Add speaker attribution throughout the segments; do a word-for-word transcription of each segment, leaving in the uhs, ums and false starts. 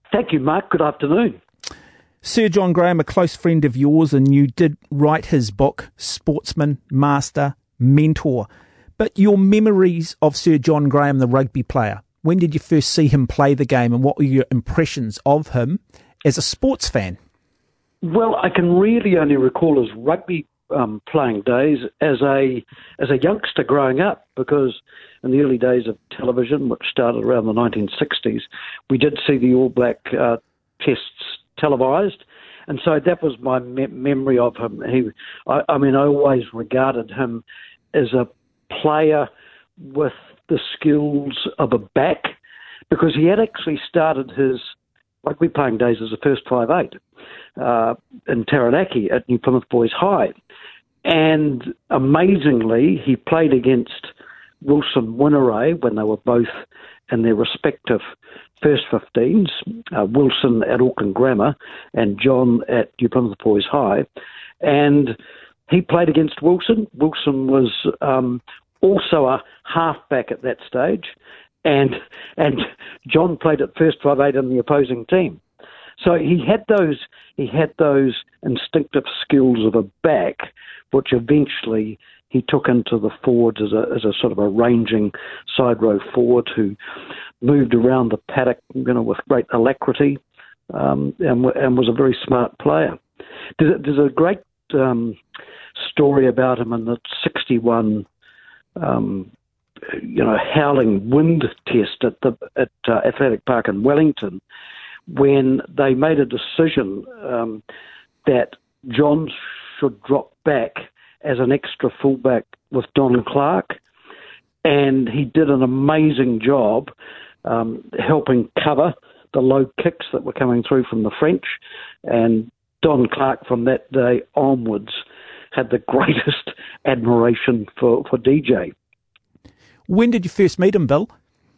Speaker 1: Thank you, Mark. Good afternoon.
Speaker 2: Sir John Graham, a close friend of yours, and you did write his book, Sportsman, Master, Mentor. But your memories of Sir John Graham, the rugby player, when did you first see him play the game, and what were your impressions of him as a sports fan?
Speaker 1: Well, I can really only recall his rugby um, playing days as a as a youngster growing up, because in the early days of television, which started around the nineteen sixties, we did see the All Black uh, tests televised, and so that was my me- memory of him. He, I, I mean, I always regarded him as a player with the skills of a back, because he had actually started his rugby playing days as a first five eight uh, in Taranaki at New Plymouth Boys High. And amazingly, he played against Wilson Wineray when they were both in their respective first fifteens, uh, Wilson at Auckland Grammar and John at New Plymouth Boys High. And he played against Wilson. Wilson was um, also a halfback at that stage, and and John played at first five eight in the opposing team. So he had those he had those instinctive skills of a back, which eventually he took into the forwards as a as a sort of a ranging side row forward who moved around the paddock, you know, with great alacrity, um, and and was a very smart player. There's, there's a great um, story about him in the sixty-one, um, you know, howling wind test at the at uh, Athletic Park in Wellington, when they made a decision um, that John should drop back as an extra fullback with Don Clark, and he did an amazing job um, helping cover the low kicks that were coming through from the French, and Don Clark from that day onwards had the greatest admiration for, for D J.
Speaker 2: When did you first meet him, Bill?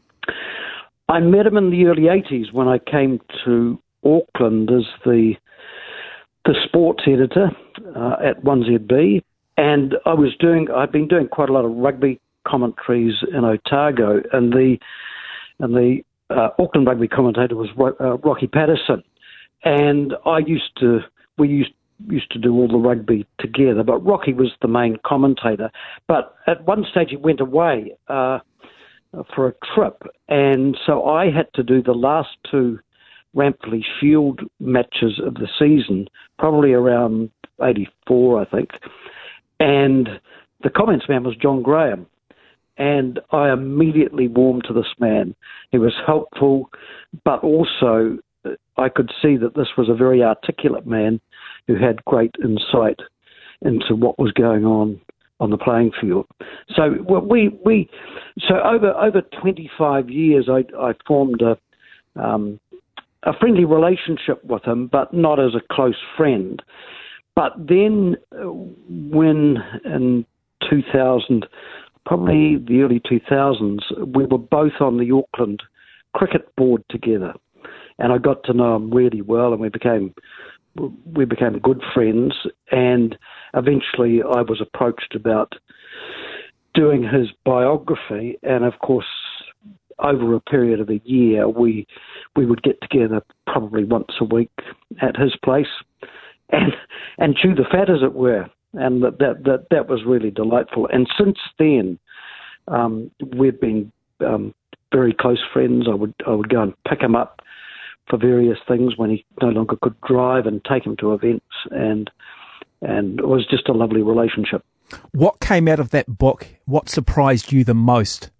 Speaker 1: I met him in the early eighties when I came to Auckland as the the sports editor uh, at one Z B, and I was doing I'd been doing quite a lot of rugby commentaries in Otago, and the and the uh, Auckland rugby commentator was uh, Rocky Patterson, and I used to we used used to do all the rugby together, but Rocky was the main commentator. But at one stage he went away uh, for a trip, and so I had to do the last two Rampley Shield matches of the season, probably around eighty-four, I think. And the comments man was John Graham. And I immediately warmed to this man. He was helpful, but also I could see that this was a very articulate man who had great insight into what was going on on the playing field. So well, we we so over over twenty-five years, I, I formed a um, a friendly relationship with him, but not as a close friend. But then, uh, when in two thousand, probably the early two thousands, we were both on the Auckland cricket board together, and I got to know him really well, and we became we became good friends. And eventually, I was approached about doing his biography, and of course, over a period of a year, we we would get together probably once a week at his place and and chew the fat, as it were. And that that that, that was really delightful. And since then, um, we've been um, very close friends. I would I would go and pick him up for various things when he no longer could drive, and take him to events, and and it was just a lovely relationship.
Speaker 2: What came out of that book? What surprised you the most?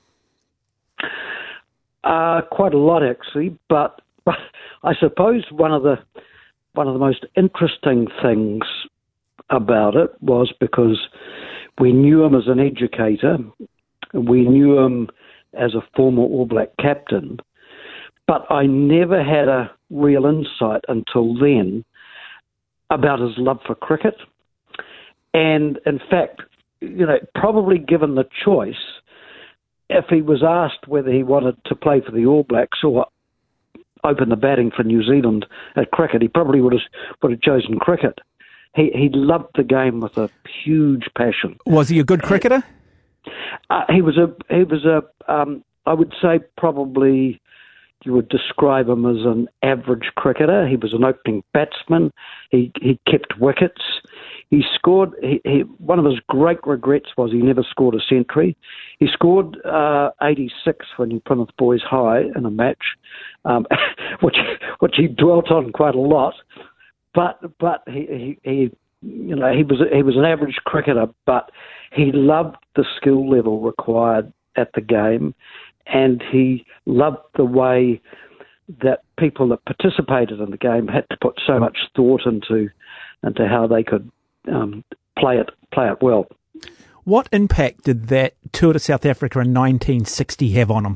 Speaker 1: Uh, quite a lot, actually, but, but I suppose one of the one of the most interesting things about it was because we knew him as an educator, we knew him as a former All Black captain, but I never had a real insight until then about his love for cricket. And in fact, you know, probably given the choice, if he was asked whether he wanted to play for the All Blacks or open the batting for New Zealand at cricket, he probably would have would have chosen cricket. He he loved the game with a huge passion.
Speaker 2: Was he a good cricketer?
Speaker 1: Uh, he was a he was a um, I would say probably you would describe him as an average cricketer. He was an opening batsman. He he kept wickets. He scored. He, he, one of his great regrets was he never scored a century. He scored uh, eighty-six for New Plymouth Boys High in a match, um, which which he dwelt on quite a lot. But but he, he, he you know he was he was an average cricketer, but he loved the skill level required at the game, and he loved the way that people that participated in the game had to put so much thought into into how they could um, play it play it well.
Speaker 2: What impact did that tour to South Africa in nineteen sixty have on him?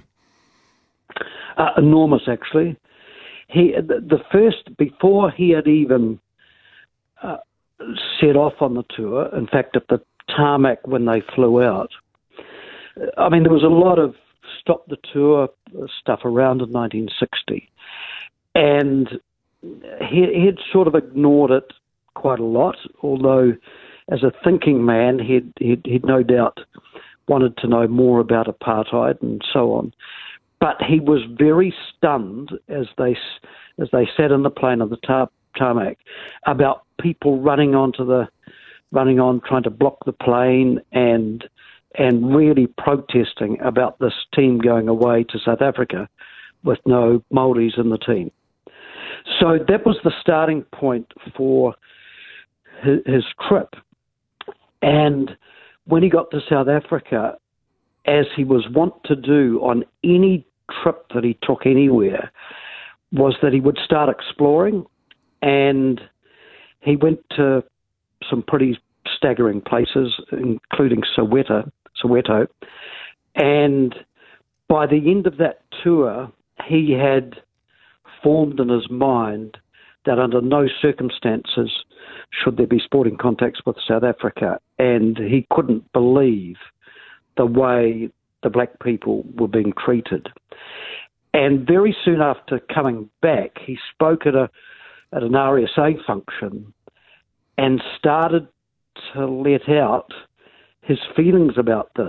Speaker 1: Uh, enormous, actually. He the, the first before he had even uh, set off on the tour. In fact, at the tarmac when they flew out, I mean, there was a lot of stop the tour stuff around in nineteen sixty, and he he had sort of ignored it quite a lot. Although, as a thinking man, he'd he'd, he'd no doubt wanted to know more about apartheid and so on. But he was very stunned as they as they sat in the plane on the tar, tarmac about people running onto the running on, trying to block the plane, and and really protesting about this team going away to South Africa with no Māoris in the team. So that was the starting point for his, his trip. And when he got to South Africa, as he was wont to do on any trip that he took anywhere, was that he would start exploring, and he went to some pretty staggering places, including Soweto, Soweto, and by the end of that tour, he had formed in his mind that under no circumstances should there be sporting contacts with South Africa, and he couldn't believe the way the black people were being treated. And very soon after coming back, he spoke at a at an R S A function and started to let out his feelings about this.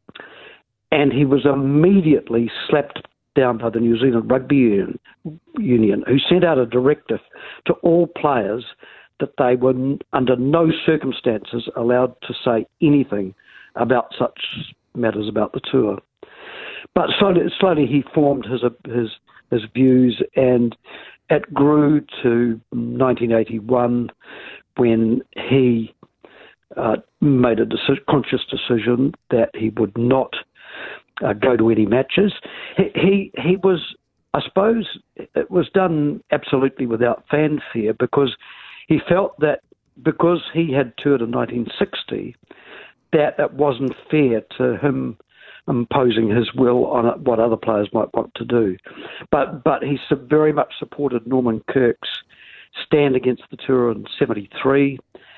Speaker 1: And he was immediately slapped down by the New Zealand Rugby Union, Union who sent out a directive to all players that they were under no circumstances allowed to say anything about such matters about the tour. But slowly, slowly he formed his his his views, and it grew to nineteen eighty-one when he uh, made a deci- conscious decision that he would not uh, go to any matches. He, he he was, I suppose, it was done absolutely without fanfare, because he felt that because he had toured in nineteen sixty, that it wasn't fair to him imposing his will on what other players might want to do. But but he very much supported Norman Kirk's stand against the tour in seventy-three,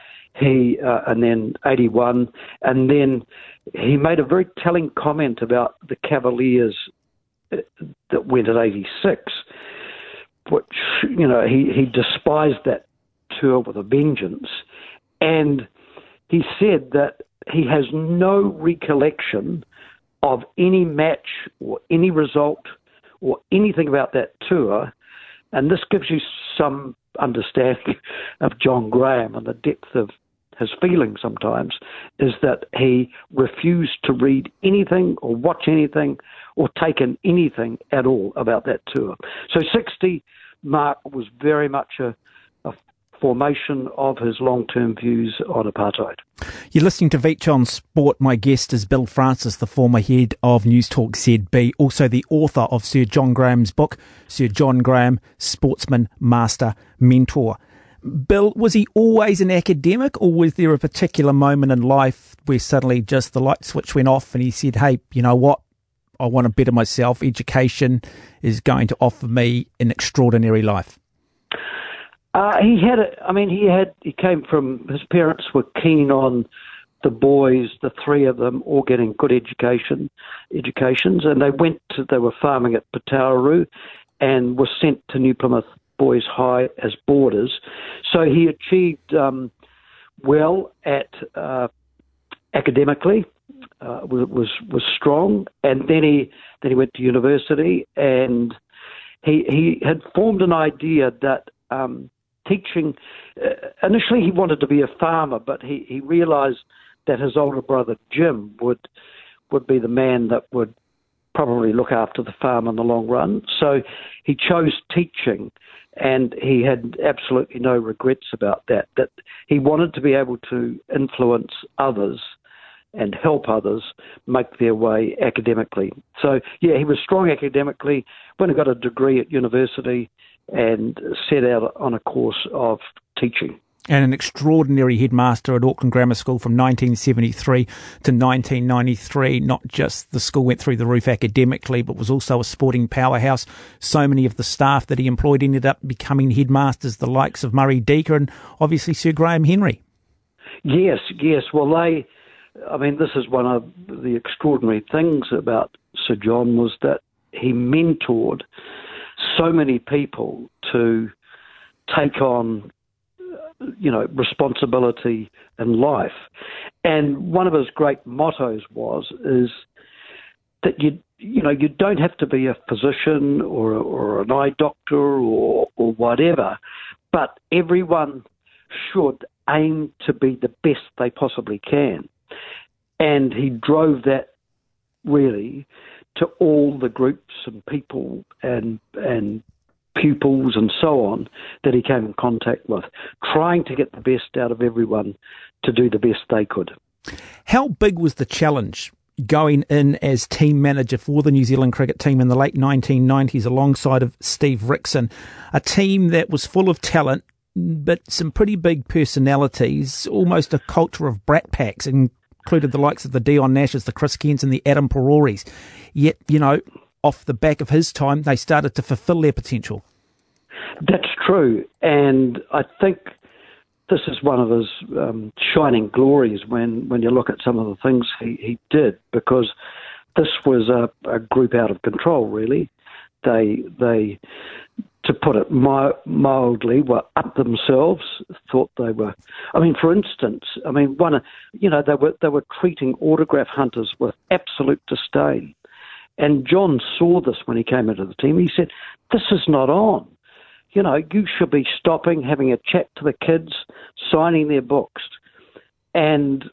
Speaker 1: he uh, and then eighty-one, and then he made a very telling comment about the Cavaliers that went at eighty-six, which, you know, he, he despised that tour with a vengeance, and he said that he has no recollection of any match or any result or anything about that tour, and this gives you some understanding of John Graham and the depth of his feelings sometimes, is that he refused to read anything or watch anything or take in anything at all about that tour. So sixty, Mark, was very much a, a formation of his long-term views on apartheid.
Speaker 2: You're listening to Veach on Sport. My guest is Bill Francis, the former head of News Talk Z B, also the author of Sir John Graham's book, Sir John Graham, Sportsman, Master, Mentor. Bill, was he always an academic, or was there a particular moment in life where suddenly just the light switch went off and he said, hey, you know what, I want to better myself, education is going to offer me an extraordinary life?
Speaker 1: Uh, he had, a, I mean, he had, he came from, his parents were keen on the boys, the three of them, all getting good education, educations, and they went to, they were farming at Patauru and were sent to New Plymouth Boys High as boarders. So he achieved um, well at uh, academically, uh, was was strong, and then he then he went to university, and he, he had formed an idea that um, teaching, uh, initially he wanted to be a farmer, but he, he realised that his older brother Jim would would be the man that would probably look after the farm in the long run. So he chose teaching, and he had absolutely no regrets about that, that he wanted to be able to influence others and help others make their way academically. So, yeah, he was strong academically, went and got a degree at university and set out on a course of teaching.
Speaker 2: And an extraordinary headmaster at Auckland Grammar School from nineteen seventy-three to nineteen ninety-three. Not just the school went through the roof academically, but was also a sporting powerhouse. So many of the staff that he employed ended up becoming headmasters, the likes of Murray Deaker and obviously Sir Graham Henry.
Speaker 1: Yes, yes. Well, they, I mean, this is one of the extraordinary things about Sir John, was that he mentored so many people to take on, you know, responsibility in life. And one of his great mottos was, is that you, you know, you don't have to be a physician or, or an eye doctor or, or whatever, but everyone should aim to be the best they possibly can. And he drove that really to all the groups and people and and pupils and so on that he came in contact with, trying to get the best out of everyone to do the best they could.
Speaker 2: How big was the challenge going in as team manager for the New Zealand cricket team in the late nineteen nineties alongside of Steve Rickson, a team that was full of talent but some pretty big personalities, almost a culture of brat packs, included the likes of the Dion Nashes, the Chris Kents and the Adam Peroris. Yet, you know, off the back of his time, they started to fulfil their potential.
Speaker 1: That's true, and I think this is one of his um, shining glories when, when you look at some of the things he, he did, because this was a, a group out of control, really. They, they, to put it mildly, were up themselves, thought they were... I mean, for instance, I mean, one, you know, they were they were treating autograph hunters with absolute disdain. And John saw this when he came into the team. He said, this is not on. You know, you should be stopping, having a chat to the kids, signing their books. And,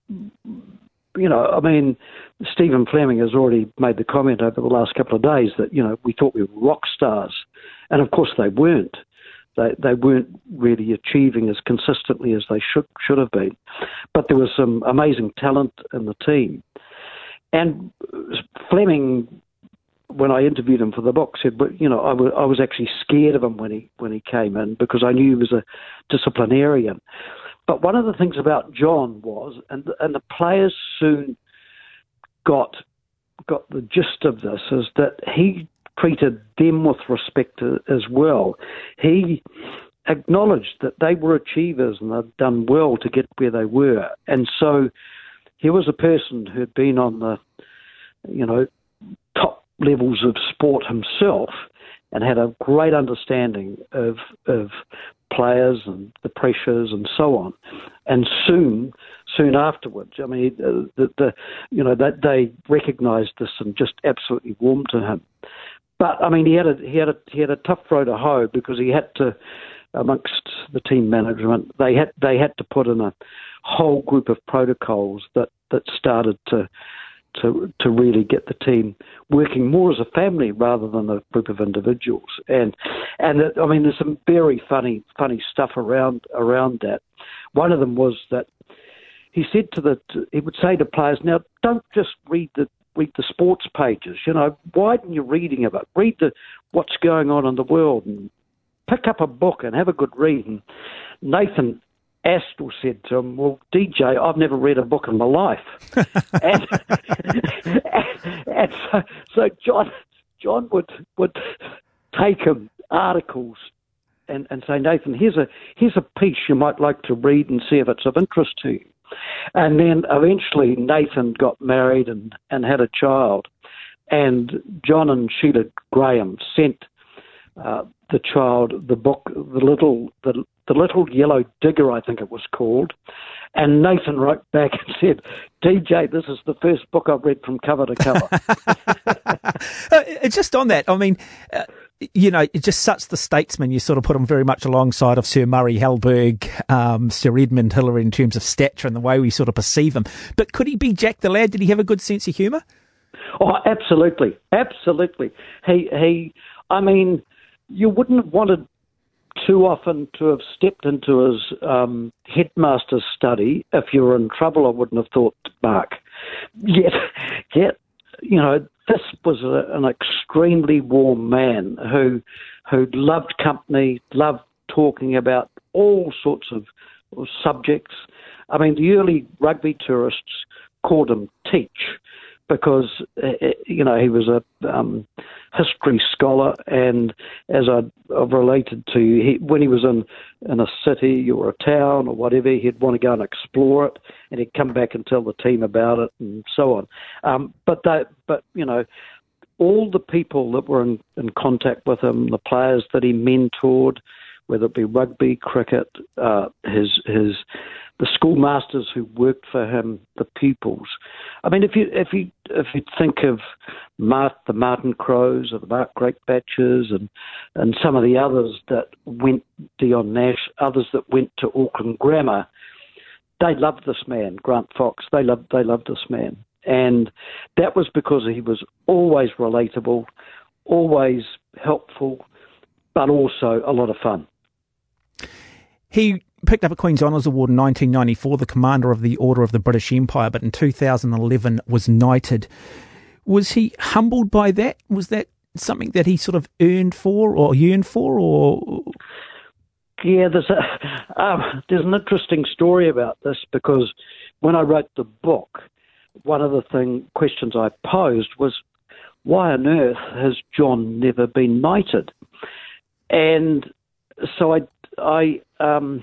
Speaker 1: you know, I mean, Stephen Fleming has already made the comment over the last couple of days that, you know, we thought we were rock stars. And, of course, they weren't. They they weren't really achieving as consistently as they should should have been. But there was some amazing talent in the team. And Fleming, when I interviewed him for the book, said, "But you know, I was, I was actually scared of him when he when he came in because I knew he was a disciplinarian." But one of the things about John was, and and the players soon got got the gist of this, is that he treated them with respect as well. He acknowledged that they were achievers and they'd done well to get where they were, and so he was a person who had been on the, you know, top levels of sport himself and had a great understanding of of players and the pressures and so on. And soon, soon afterwards, I mean, the, the you know, that they recognised this and just absolutely warmed to him. But I mean, he had a he had a he had a tough row to hoe because he had to, amongst the team management, they had they had to put in a whole group of protocols that, that started to to to really get the team working more as a family rather than a group of individuals. And and it, I mean, there's some very funny funny stuff around around that. One of them was that he said to the he would say to players, now don't just read the read the sports pages. You know, widen your reading of it. Read the what's going on in the world and pick up a book and have a good read. And Nathan Astle said to him, well, D J, I've never read a book in my life. and and, and so, so John John would would take him articles and, and say, Nathan, here's a here's a piece you might like to read and see if it's of interest to you. And then eventually Nathan got married and, and had a child. And John and Sheila Graham sent uh, the child the book, the little the, the little Yellow Digger, I think it was called. And Nathan wrote back and said, D J, this is the first book I've read from cover to cover.
Speaker 2: uh, just on that, I mean, uh, you know, it's just such the statesman. You sort of put him very much alongside of Sir Murray Halberg, um, Sir Edmund Hillary in terms of stature and the way we sort of perceive him. But could he be Jack the Lad? Did he have a good sense of humour?
Speaker 1: Oh, absolutely. Absolutely. He, he, I mean, you wouldn't have wanted too often to have stepped into his um, headmaster's study. If you were in trouble, I wouldn't have thought, Mark. Yet, yet, you know, this was a, an extremely warm man who who loved company, loved talking about all sorts of subjects. I mean, the early rugby tourists called him Teach because, you know, he was a um, history scholar, and as I've related to, he, when he was in, in a city or a town or whatever, he'd want to go and explore it, and he'd come back and tell the team about it and so on. Um, but, they, but you know, all the people that were in, in contact with him, the players that he mentored, whether it be rugby, cricket, uh, his his the schoolmasters who worked for him, the pupils. I mean, if you if you if you think of Mart, the Martin Crows or the Mark Greatbatches and and some of the others that went, Dion Nash, others that went to Auckland Grammar, they loved this man, Grant Fox. They loved they loved this man, and that was because he was always relatable, always helpful, but also a lot of fun.
Speaker 2: He picked up a Queen's Honours Award in nineteen ninety-four, the Commander of the Order of the British Empire, but in two thousand eleven was knighted. Was he humbled by that? Was that something that he sort of earned for or yearned for? Or
Speaker 1: Yeah, there's, a, um, there's an interesting story about this, because when I wrote the book, one of the thing, questions I posed was, why on earth has John never been knighted? And so I, I um,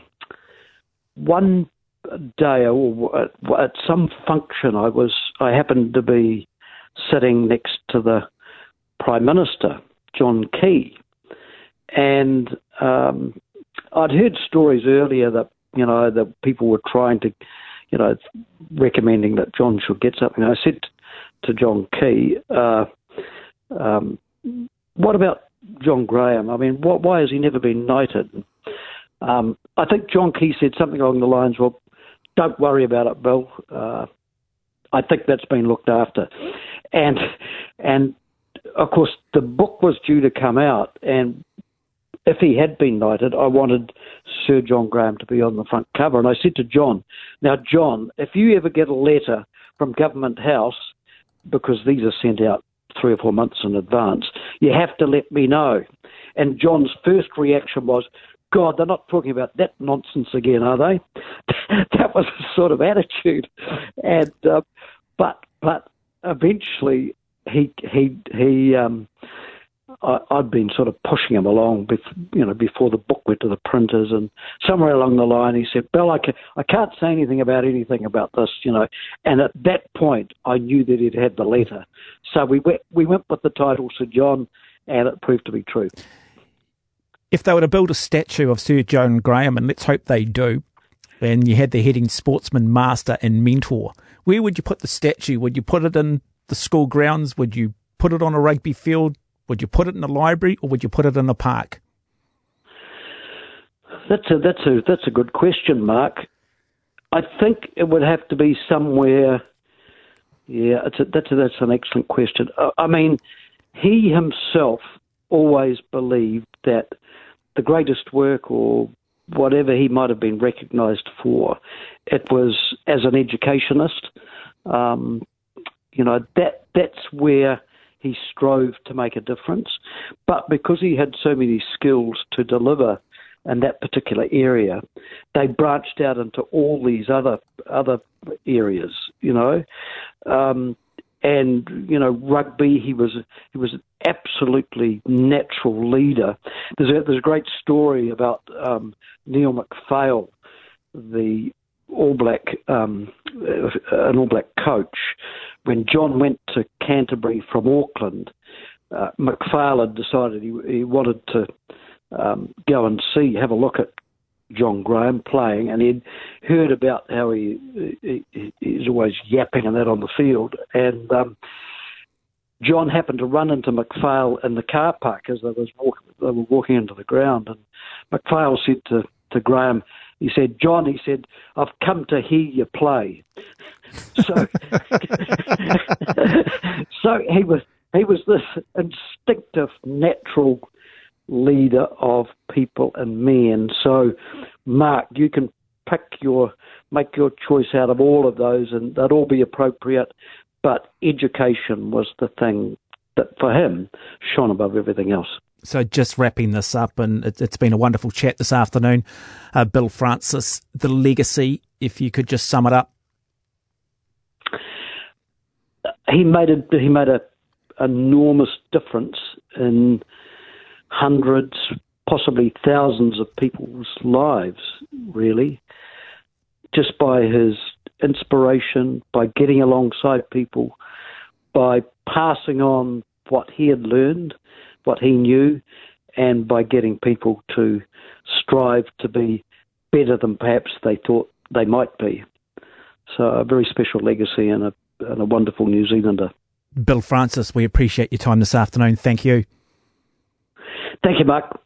Speaker 1: one day or at some function, I was I happened to be sitting next to the Prime Minister, John Key, and um, I'd heard stories earlier that you know that people were trying to, you know, recommending that John should get something. I said to John Key, uh, um, "What about John Graham? I mean, what, why has he never been knighted?" Um, I think John Key said something along the lines, "Well, don't worry about it, Bill. Uh, I think that's been looked after." And and of course, the book was due to come out, and if he had been knighted, I wanted Sir John Graham to be on the front cover. And I said to John, "Now, John, if you ever get a letter from Government House, because these are sent out three or four months in advance, you have to let me know." And John's first reaction was, "God, they're not talking about that nonsense again, are they?" That was the sort of attitude. And uh, but but eventually he he he um, I, I'd been sort of pushing him along, bef- you know, before the book went to the printers, and somewhere along the line he said, "Bill, I, can, I can't say anything about anything about this, you know." And at that point, I knew that he'd had the letter, so we went we went with the title Sir John, and it proved to be true.
Speaker 2: If they were to build a statue of Sir John Graham, and let's hope they do, and you had the heading Sportsman, Master and Mentor, where would you put the statue? Would you put it in the school grounds? Would you put it on a rugby field? Would you put it in a library, or would you put it in a park?
Speaker 1: That's a that's a that's a good question, Mark. I think it would have to be somewhere. Yeah, it's a, that's a, that's an excellent question. I, I mean, he himself always believed that the greatest work, or whatever he might have been recognised for, it was as an educationist. Um, you know, that that's where he strove to make a difference. But because he had so many skills to deliver in that particular area, they branched out into all these other other areas, you know. Um, and, you know, rugby, he was he was an absolutely natural leader. There's a, there's a great story about um, Neil McPhail, the All Black, um, an All Black coach. When John went to Canterbury from Auckland, uh, McPhail had decided he, he wanted to um, go and see, have a look at John Graham playing, and he'd heard about how he, he he's always yapping and that on the field. And um, John happened to run into McPhail in the car park as they, was walk, they were walking into the ground. And McPhail said to, to Graham, he said, John, he said, I've come to hear you play. So, so he was he was this instinctive, natural leader of people and men. So, Mark, you can pick your, make your choice out of all of those, and they'd all be appropriate. But education was the thing that, for him, shone above everything else.
Speaker 2: So just wrapping this up, and it, it's been a wonderful chat this afternoon. Uh, Bill Francis, the legacy, if you could just sum it up.
Speaker 1: He made a he made a enormous difference in hundreds, possibly thousands of people's lives, really, just by his inspiration, by getting alongside people, by passing on what he had learned, what he knew, and by getting people to strive to be better than perhaps they thought they might be. So a very special legacy and a, and a wonderful New Zealander.
Speaker 2: Bill Francis, we appreciate your time this afternoon. Thank you.
Speaker 1: Thank you, Mark.